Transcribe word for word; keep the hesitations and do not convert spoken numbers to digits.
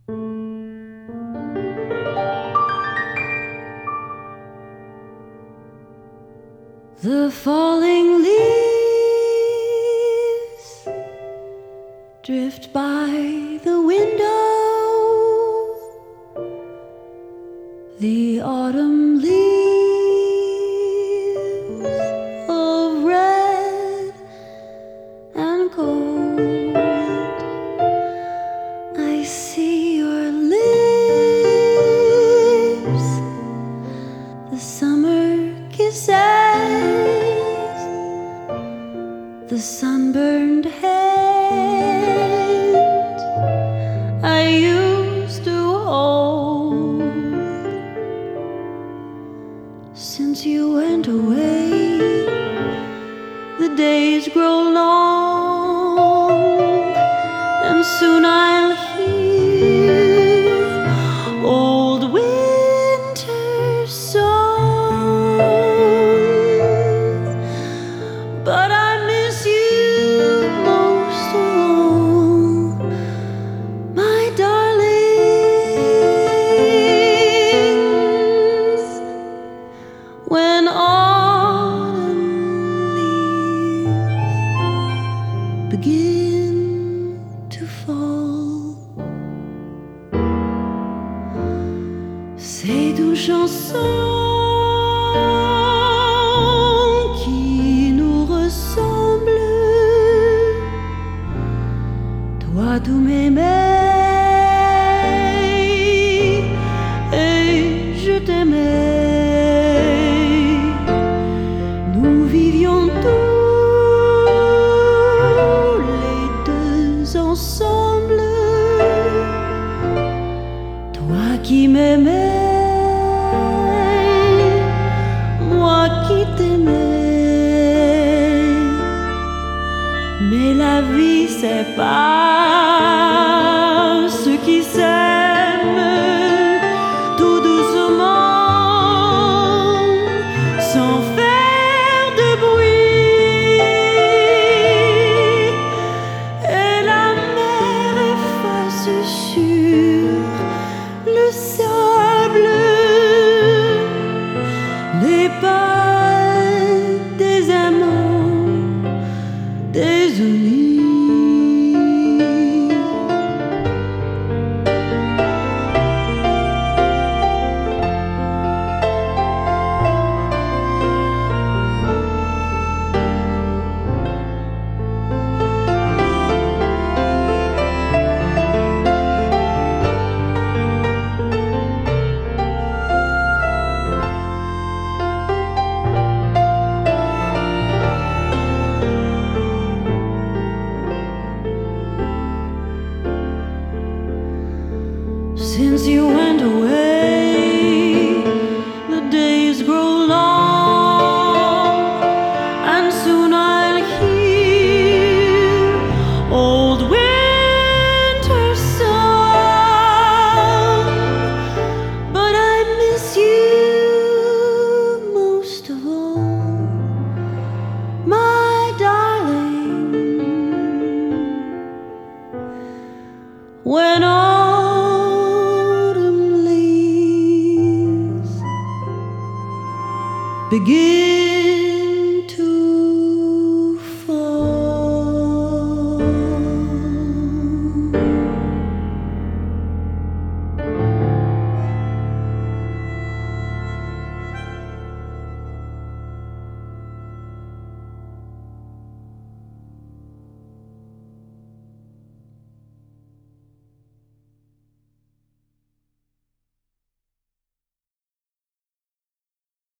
The falling leaves drift by the window. The autumn leaves of red and gold. I see your lips, the summer kisses, the sunburned hand I used to hold. Since you went away, the days grow long, and soon I'll hear old winter songs. But I miss you most of all, my darlings. When autumn leaves begin to fall, c'est une chanson qui nous ressemble. Toi, tu m'aimais et je t'aimais. Nous vivions tous les deux ensemble. Toi qui m'aimais, moi qui t'aimais. Mais la vie c'est pas ceux qui s'aiment tout doucement, sans faire de bruit. Et la mer efface sur le sable les pas des amants désunis. Since you went away, the days grow long, and soon I'll hear old winter song. But I miss you most of all, my darling. When autumn leaves begin